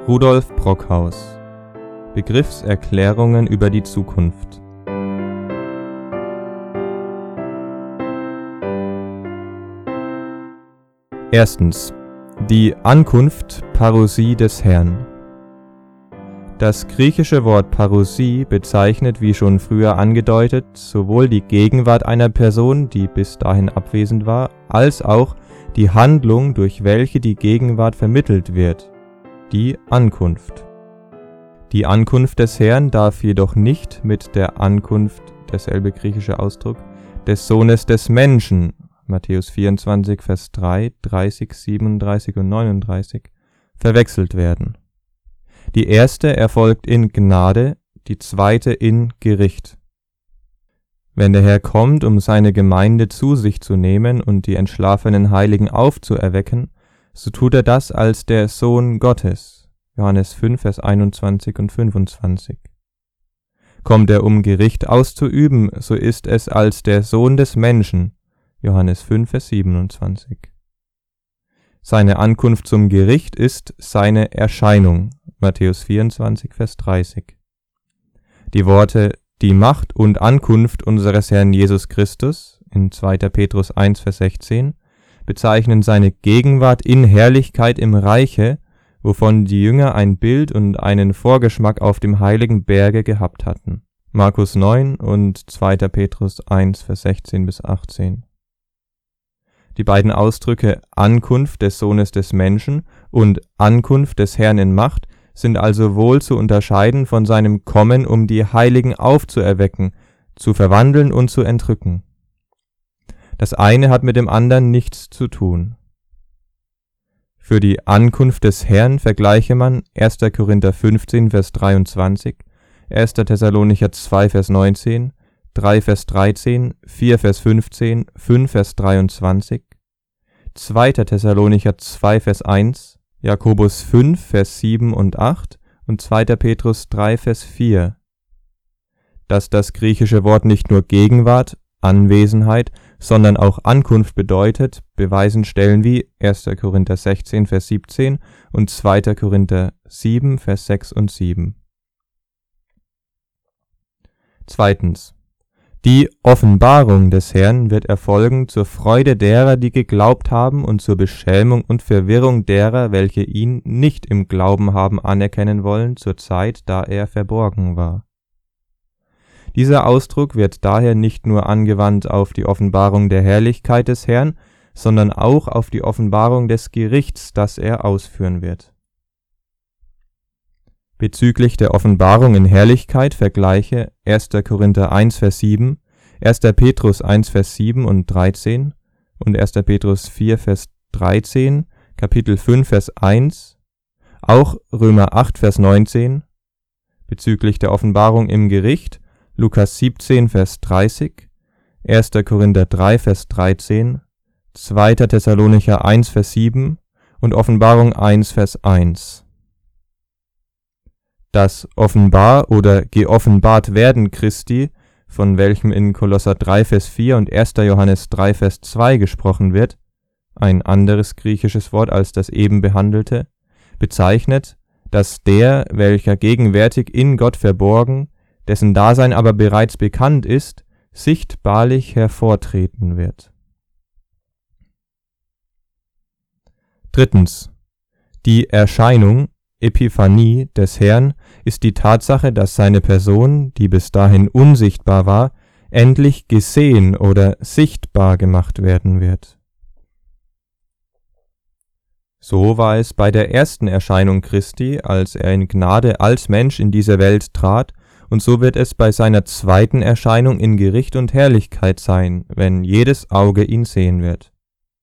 Rudolf Brockhaus. Begriffserklärungen über die Zukunft. Erstens. Die Ankunft Parousie des Herrn. Das griechische Wort Parousie bezeichnet, wie schon früher angedeutet, sowohl die Gegenwart einer Person, die bis dahin abwesend war, als auch die Handlung, durch welche die Gegenwart vermittelt wird, die Ankunft. Die Ankunft des Herrn darf jedoch nicht mit der Ankunft, derselbe griechische Ausdruck, des Sohnes des Menschen, Matthäus 24, Vers 3, 30, 37 und 39, verwechselt werden. Die erste erfolgt in Gnade, die zweite in Gericht. Wenn der Herr kommt, um seine Gemeinde zu sich zu nehmen und die entschlafenen Heiligen aufzuerwecken, so tut er das als der Sohn Gottes, Johannes 5, Vers 21 und 25. Kommt er, um Gericht auszuüben, so ist es als der Sohn des Menschen, Johannes 5, Vers 27. Seine Ankunft zum Gericht ist seine Erscheinung, Matthäus 24, Vers 30. Die Worte die Macht und Ankunft unseres Herrn Jesus Christus in 2. Petrus 1, Vers 16 bezeichnen seine Gegenwart in Herrlichkeit im Reiche, wovon die Jünger ein Bild und einen Vorgeschmack auf dem heiligen Berge gehabt hatten. Markus 9 und 2. Petrus 1, Vers 16 bis 18. Die beiden Ausdrücke Ankunft des Sohnes des Menschen und Ankunft des Herrn in Macht sind also wohl zu unterscheiden von seinem Kommen, um die Heiligen aufzuerwecken, zu verwandeln und zu entrücken. Das eine hat mit dem anderen nichts zu tun. Für die Ankunft des Herrn vergleiche man 1. Korinther 15, Vers 23, 1. Thessalonicher 2, Vers 19, 3, Vers 13, 4, Vers 15, 5, Vers 23, 2. Thessalonicher 2, Vers 1, Jakobus 5, Vers 7 und 8 und 2. Petrus 3, Vers 4. Dass das griechische Wort nicht nur Gegenwart, Anwesenheit, sondern auch Ankunft bedeutet, beweisen Stellen wie 1. Korinther 16, Vers 17 und 2. Korinther 7, Vers 6 und 7. Zweitens. Die Offenbarung des Herrn wird erfolgen zur Freude derer, die geglaubt haben, und zur Beschämung und Verwirrung derer, welche ihn nicht im Glauben haben anerkennen wollen, zur Zeit, da er verborgen war. Dieser Ausdruck wird daher nicht nur angewandt auf die Offenbarung der Herrlichkeit des Herrn, sondern auch auf die Offenbarung des Gerichts, das er ausführen wird. Bezüglich der Offenbarung in Herrlichkeit vergleiche 1. Korinther 1, Vers 7, 1. Petrus 1, Vers 7 und 13 und 1. Petrus 4, Vers 13, Kapitel 5, Vers 1, auch Römer 8, Vers 19, bezüglich der Offenbarung im Gericht Lukas 17, Vers 30, 1. Korinther 3, Vers 13, 2. Thessalonicher 1, Vers 7 und Offenbarung 1, Vers 1. Das Offenbar- oder geoffenbart werden Christi, von welchem in Kolosser 3, Vers 4 und 1. Johannes 3, Vers 2 gesprochen wird, ein anderes griechisches Wort als das eben behandelte, bezeichnet, dass der, welcher gegenwärtig in Gott verborgen, dessen Dasein aber bereits bekannt ist, sichtbarlich hervortreten wird. Drittens. Die Erscheinung Epiphanie des Herrn ist die Tatsache, dass seine Person, die bis dahin unsichtbar war, endlich gesehen oder sichtbar gemacht werden wird. So war es bei der ersten Erscheinung Christi, als er in Gnade als Mensch in diese Welt trat, und so wird es bei seiner zweiten Erscheinung in Gericht und Herrlichkeit sein, wenn jedes Auge ihn sehen wird.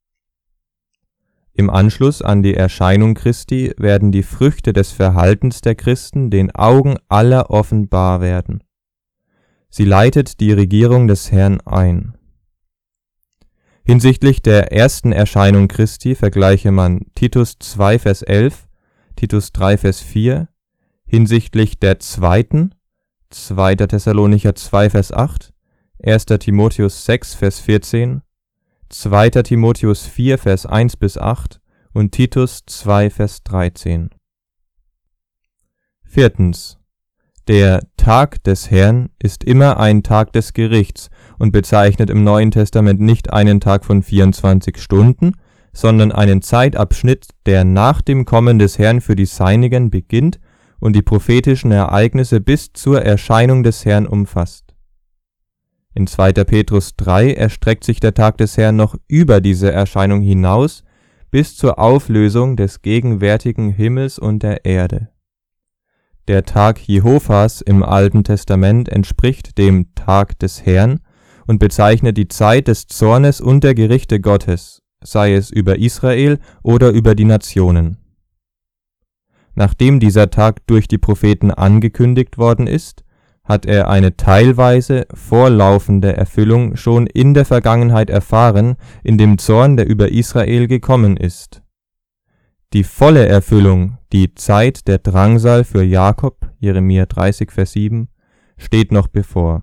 Im Anschluss an die Erscheinung Christi werden die Früchte des Verhaltens der Christen den Augen aller offenbar werden. Sie leitet die Regierung des Herrn ein. Hinsichtlich der ersten Erscheinung Christi vergleiche man Titus 2, Vers 11, Titus 3, Vers 4, hinsichtlich der zweiten 2. Thessalonicher 2, Vers 8, 1. Timotheus 6, Vers 14, 2. Timotheus 4, Vers 1 bis 8 und Titus 2, Vers 13. Viertens. Der Tag des Herrn ist immer ein Tag des Gerichts und bezeichnet im Neuen Testament nicht einen Tag von 24 Stunden, sondern einen Zeitabschnitt, der nach dem Kommen des Herrn für die Seinigen beginnt und die prophetischen Ereignisse bis zur Erscheinung des Herrn umfasst. In 2. Petrus 3 erstreckt sich der Tag des Herrn noch über diese Erscheinung hinaus bis zur Auflösung des gegenwärtigen Himmels und der Erde. Der Tag Jehovas im Alten Testament entspricht dem Tag des Herrn und bezeichnet die Zeit des Zornes und der Gerichte Gottes, sei es über Israel oder über die Nationen. Nachdem dieser Tag durch die Propheten angekündigt worden ist, hat er eine teilweise vorlaufende Erfüllung schon in der Vergangenheit erfahren, in dem Zorn, der über Israel gekommen ist. Die volle Erfüllung, die Zeit der Drangsal für Jakob, Jeremia 30, Vers 7, steht noch bevor.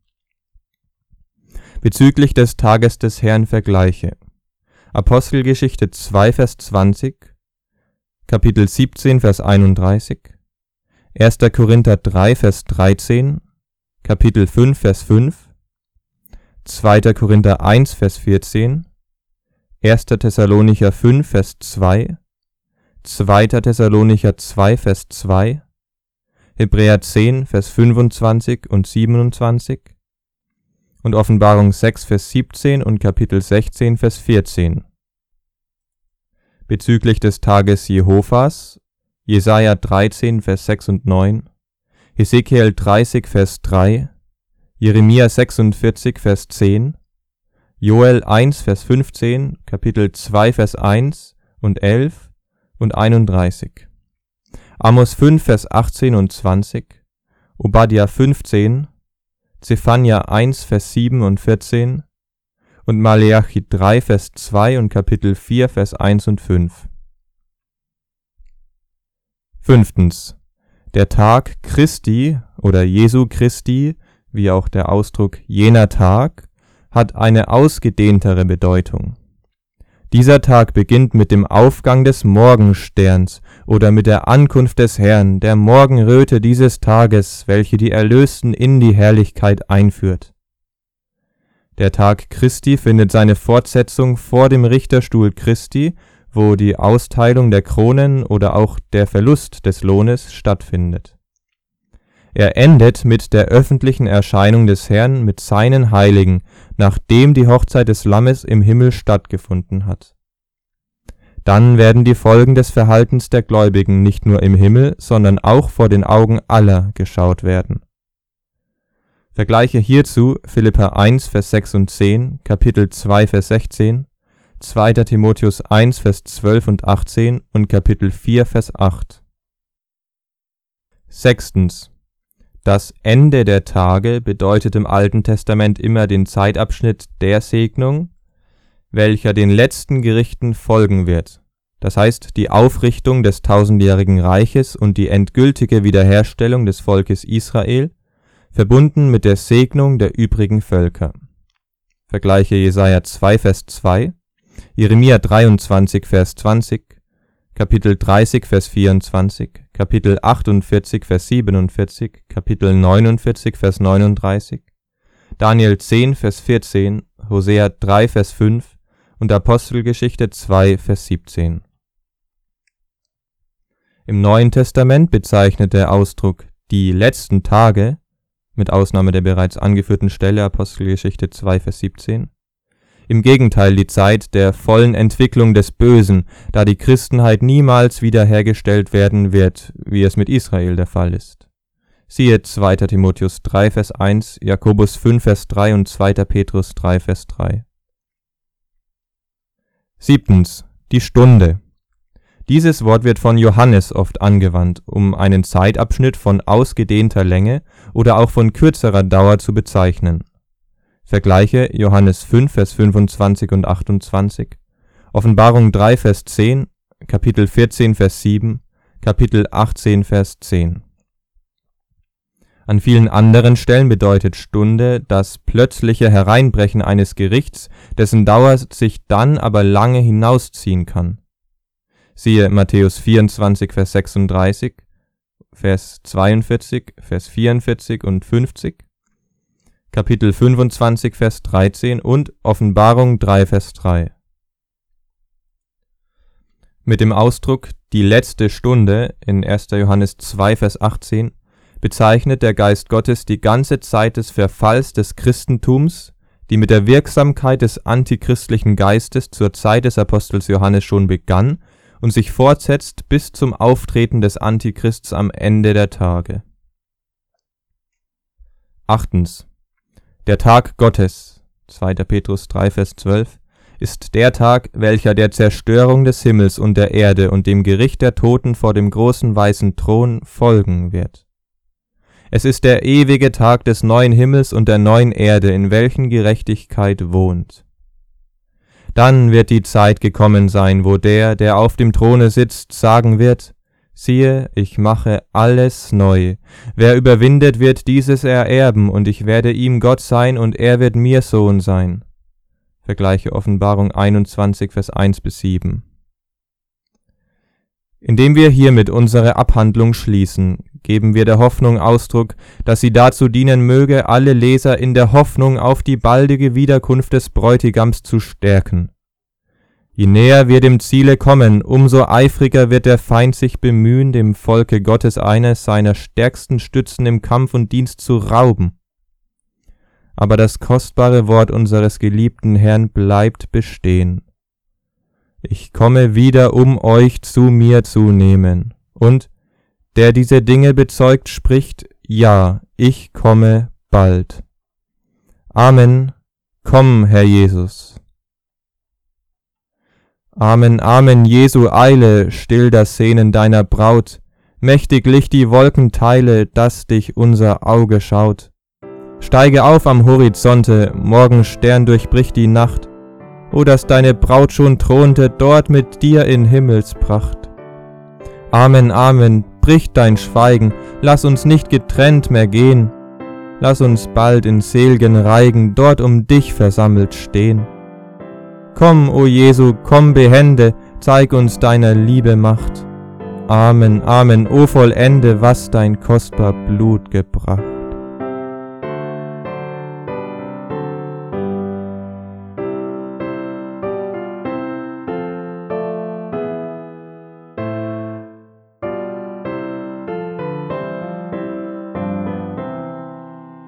Bezüglich des Tages des Herrn Vergleiche. Apostelgeschichte 2, Vers 20, Kapitel 17, Vers 31, 1. Korinther 3, Vers 13, Kapitel 5, Vers 5, 2. Korinther 1, Vers 14, 1. Thessalonicher 5, Vers 2, 2. Thessalonicher 2, Vers 2, Hebräer 10, Vers 25 und 27 und Offenbarung 6, Vers 17 und Kapitel 16, Vers 14. Bezüglich des Tages Jehovas, Jesaja 13, Vers 6 und 9, Hesekiel 30, Vers 3, Jeremia 46, Vers 10, Joel 1, Vers 15, Kapitel 2, Vers 1 und 11 und 31, Amos 5, Vers 18 und 20, Obadja 15, Zephania 1, Vers 7 und 14 und Maleachi 3, Vers 2 und Kapitel 4, Vers 1 und 5. Fünftens. Der Tag Christi oder Jesu Christi, wie auch der Ausdruck jener Tag, hat eine ausgedehntere Bedeutung. Dieser Tag beginnt mit dem Aufgang des Morgensterns oder mit der Ankunft des Herrn, der Morgenröte dieses Tages, welche die Erlösten in die Herrlichkeit einführt. Der Tag Christi findet seine Fortsetzung vor dem Richterstuhl Christi, wo die Austeilung der Kronen oder auch der Verlust des Lohnes stattfindet. Er endet mit der öffentlichen Erscheinung des Herrn mit seinen Heiligen, nachdem die Hochzeit des Lammes im Himmel stattgefunden hat. Dann werden die Folgen des Verhaltens der Gläubigen nicht nur im Himmel, sondern auch vor den Augen aller geschaut werden. Vergleiche hierzu Philipper 1, Vers 6 und 10, Kapitel 2, Vers 16, 2. Timotheus 1, Vers 12 und 18 und Kapitel 4, Vers 8. Sechstens. Das Ende der Tage bedeutet im Alten Testament immer den Zeitabschnitt der Segnung, welcher den letzten Gerichten folgen wird. Das heißt, die Aufrichtung des tausendjährigen Reiches und die endgültige Wiederherstellung des Volkes Israel, verbunden mit der Segnung der übrigen Völker. Vergleiche Jesaja 2, Vers 2, Jeremia 23, Vers 20, Kapitel 30, Vers 24, Kapitel 48, Vers 47, Kapitel 49, Vers 39, Daniel 10, Vers 14, Hosea 3, Vers 5 und Apostelgeschichte 2, Vers 17. Im Neuen Testament bezeichnet der Ausdruck die letzten Tage, mit Ausnahme der bereits angeführten Stelle Apostelgeschichte 2, Vers 17, im Gegenteil die Zeit der vollen Entwicklung des Bösen, da die Christenheit niemals wiederhergestellt werden wird, wie es mit Israel der Fall ist. Siehe 2. Timotheus 3, Vers 1, Jakobus 5, Vers 3 und 2. Petrus 3, Vers 3. Siebtens. Die Stunde. Dieses Wort wird von Johannes oft angewandt, um einen Zeitabschnitt von ausgedehnter Länge oder auch von kürzerer Dauer zu bezeichnen. Vergleiche Johannes 5, Vers 25 und 28, Offenbarung 3, Vers 10, Kapitel 14, Vers 7, Kapitel 18, Vers 10. An vielen anderen Stellen bedeutet Stunde das plötzliche Hereinbrechen eines Gerichts, dessen Dauer sich dann aber lange hinausziehen kann. Siehe Matthäus 24, Vers 36, Vers 42, Vers 44 und 50, Kapitel 25, Vers 13 und Offenbarung 3, Vers 3. Mit dem Ausdruck die letzte Stunde in 1. Johannes 2, Vers 18 bezeichnet der Geist Gottes die ganze Zeit des Verfalls des Christentums, die mit der Wirksamkeit des antichristlichen Geistes zur Zeit des Apostels Johannes schon begann und sich fortsetzt bis zum Auftreten des Antichrists am Ende der Tage. 8. Der Tag Gottes, 2. Petrus 3, Vers 12, ist der Tag, welcher der Zerstörung des Himmels und der Erde und dem Gericht der Toten vor dem großen weißen Thron folgen wird. Es ist der ewige Tag des neuen Himmels und der neuen Erde, in welchen Gerechtigkeit wohnt. Dann wird die Zeit gekommen sein, wo der auf dem Throne sitzt, sagen wird: Siehe, ich mache alles neu. Wer überwindet, wird dieses ererben, und ich werde ihm Gott sein, und er wird mir Sohn sein. Vergleiche Offenbarung 21, Vers 1-7. Indem wir hiermit unsere Abhandlung schließen, geben wir der Hoffnung Ausdruck, dass sie dazu dienen möge, alle Leser in der Hoffnung auf die baldige Wiederkunft des Bräutigams zu stärken. Je näher wir dem Ziele kommen, umso eifriger wird der Feind sich bemühen, dem Volke Gottes eine seiner stärksten Stützen im Kampf und Dienst zu rauben. Aber das kostbare Wort unseres geliebten Herrn bleibt bestehen: Ich komme wieder, um euch zu mir zu nehmen. Und der diese Dinge bezeugt, spricht: Ja, ich komme bald. Amen. Komm, Herr Jesus. Amen, Amen, Jesu Eile, still das Sehnen deiner Braut. Mächtig Licht die Wolkenteile, dass dich unser Auge schaut. Steige auf am Horizonte, Morgenstern durchbricht die Nacht. O, dass deine Braut schon thronte, dort mit dir in Himmelspracht. Amen, Amen, bricht dein Schweigen, lass uns nicht getrennt mehr gehen. Lass uns bald in sel'gen Reigen dort um dich versammelt stehen. Komm, o Jesu, komm behende, zeig uns deiner Liebe Macht. Amen, Amen, o vollende, was dein kostbar Blut gebracht.